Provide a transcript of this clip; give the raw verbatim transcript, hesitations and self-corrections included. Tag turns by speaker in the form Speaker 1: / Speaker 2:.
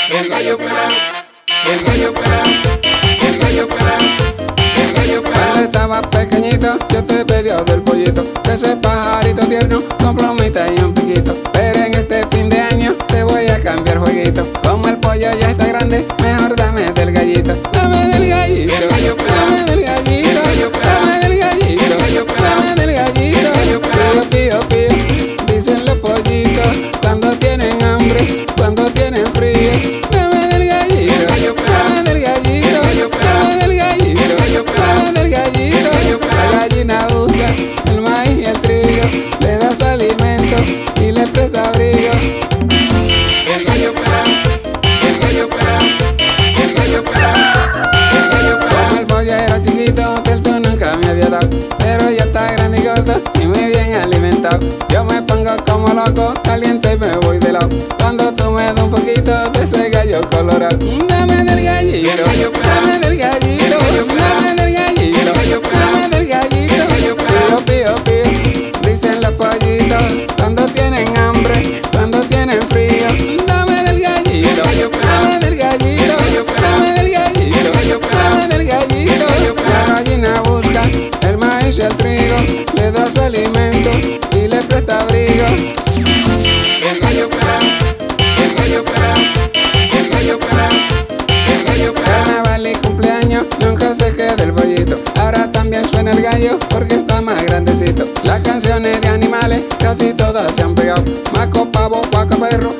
Speaker 1: El gallo pelao, el gallo pelao, el gallo pelao, el gallo pelao.
Speaker 2: Cuando estaba pequeñito yo te pedía del pollito, que ese pajarito tierno con plumita y un piquito. Pero en este fin de año te voy a cambiar jueguito. Como el pollo ya está grande, mejor dame del gallito. Dame del gallito,
Speaker 1: El gallo pelao,
Speaker 2: dame del gallito,
Speaker 1: el gallo pelao,
Speaker 2: dame del gallito,
Speaker 1: el gallo pelao,
Speaker 2: dame del gallito.
Speaker 1: el gallo pelao.
Speaker 2: Pío, pío, pío, dicen los pollitos cuando tienen hambre, cuando tienen frío. Dame del gallito,
Speaker 1: El gallo pelao,
Speaker 2: dame del gallito,
Speaker 1: el gallo pelao,
Speaker 2: dame del gallito,
Speaker 1: el gallo pelao,
Speaker 2: dame del gallito.
Speaker 1: el gallo pelao.
Speaker 2: La gallina busca el maíz y el trigo, le da su alimento y le presta abrigo.
Speaker 1: El gallo pelao, el gallo pelao, el gallo pelao, el gallo pelao.
Speaker 2: Como el pollo era chiquito, del tú nunca me había dado, pero ya está grande y gordo y muy bien alimentado. Yo me pongo como loco, caliente y me voy de lado, cuando tú me das un poquito de ese gallo colorado. Dame del gallito,
Speaker 1: El gallo pelao,
Speaker 2: dame del gallito,
Speaker 1: el gallo pelao,
Speaker 2: dame del gallito,
Speaker 1: el gallo pelao,
Speaker 2: dame del gallito.
Speaker 1: el gallo pelao.
Speaker 2: Pío, pío, pío, dicen los pollitos cuando tienen hambre, cuando tienen frío. Dame del gallito,
Speaker 1: El gallo pelao,
Speaker 2: dame del gallito,
Speaker 1: el gallo pelao,
Speaker 2: dame del gallito,
Speaker 1: el gallo pelao,
Speaker 2: dame del gallito.
Speaker 1: el gallo pelao.
Speaker 2: La gallina busca el maíz y el trigo, le da su alimento y le presta abrigo.
Speaker 1: El gallo pelao, el gallo pelao, el gallo pelao, el gallo pelao.
Speaker 2: Carnaval y cumpleaños, nunca se queda el pollito. Ahora también suena el gallo porque está más grandecito. Las canciones de animales casi todas se han pegado. Maco, pavo, guaco, perro